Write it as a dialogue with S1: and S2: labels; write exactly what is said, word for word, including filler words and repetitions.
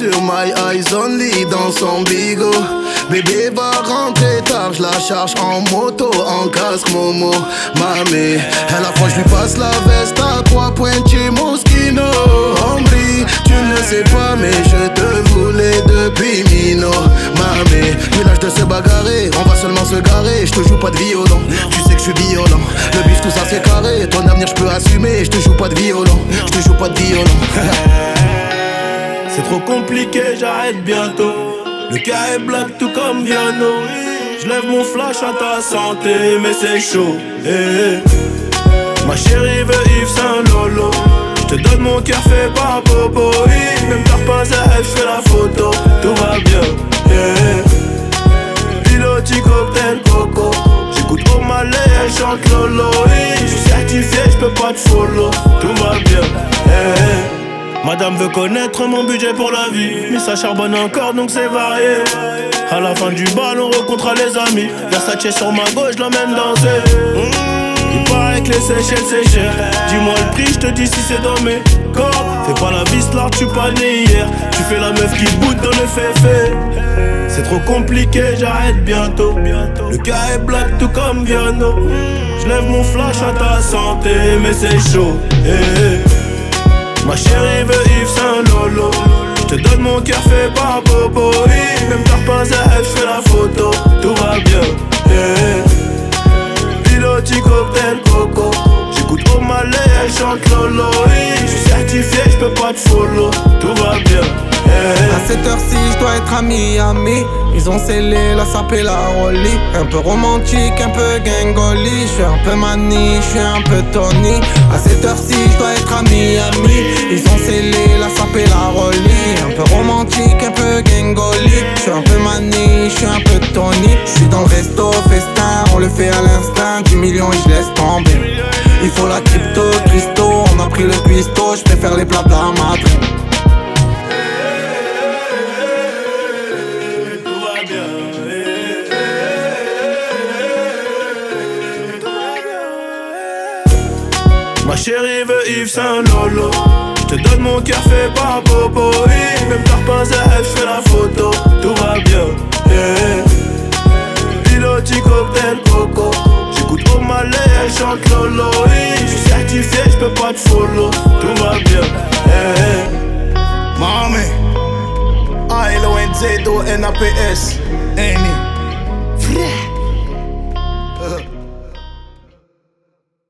S1: sur My Eyes Only dans son bigot. Bébé va rentrer tard, je la charge en moto, en casque Momo. Mamé, elle a fois je lui passe la veste à trois points chez Moschino. Hombre, tu ne sais pas mais je te voulais depuis Mino. Mamé, puis l'âge de se bagarrer, on va seulement se garer. Je te joue pas de violon, tu sais que je suis violent. Le bif tout ça c'est carré, ton avenir je peux assumer. Je te joue pas de violon, je te joue pas de violon.
S2: C'est trop compliqué, j'arrête bientôt. Le cas est black tout comme Viano. J'lève mon flash à ta santé, mais c'est chaud. Hey, hey. Ma chérie veut Yves Saint Lolo. J'te donne mon cœur fait par Bobo. Même t'as pas à j'fais la photo. Tout va bien. Hey, hey. Piloti cocktail coco. J'écoute O'Malley, elle chante Lolo. J'suis certifié, j'peux pas te follow. Tout va bien. Hey, hey. Madame veut connaître mon budget pour la vie, mais ça charbonne encore donc c'est varié. À la fin du bal on rencontre les amis. Versace sur ma gauche, je l'emmène danser. mmh, Il paraît que les Seychelles c'est cher. Dis-moi le prix, je te dis si c'est dans mes cordes. Fais pas la vis là, tu pas né hier. Tu fais la meuf qui boude dans le féfé. C'est trop compliqué, j'arrête bientôt. Le cas est black tout comme Viano. J'lève mon flash à ta santé, mais c'est chaud. Hey, hey. Ma chérie veut Yves Saint Lolo. J'te donne mon cœur fait par Bobo. Même t'as pas à j'fais la photo. Tout va bien. Yeah. Piloti cocktail coco. J'écoute O'Malley, elle chante Lolo. J'suis certifié, j'peux pas te follow. Tout va bien. Yeah.
S3: À cette heure-ci, j'dois être à Miami. Ils ont scellé la sape et la rollie. Un peu romantique, un peu gangoli. J'suis un peu Manny, j'suis un peu Tony. À cette heure-ci, j'dois être à Miami. Ils ont scellé la sape et la rollie. Un peu romantique, un peu gangoli. J'suis un peu Manny, j'suis un peu Tony. J'suis dans le resto, festin, on le fait à l'instinct. dix millions et j'laisse tomber. Il faut la crypto, Christo. On a pris le cuistot, j'préfère les plats de la Madrid.
S2: Ma chérie veut Yves Saint Lolo. J'te donne mon cœur fait par Bobo. Même t'as pas à j'fais la photo. Tout va bien. Yeah. Piloti cocktail coco. J'écoute O'Malley, elle chante Lolo. J'suis certifié, j'peux pas te follow. Tout va bien. Yeah.
S1: Mami, A L O N Z O N A P S N I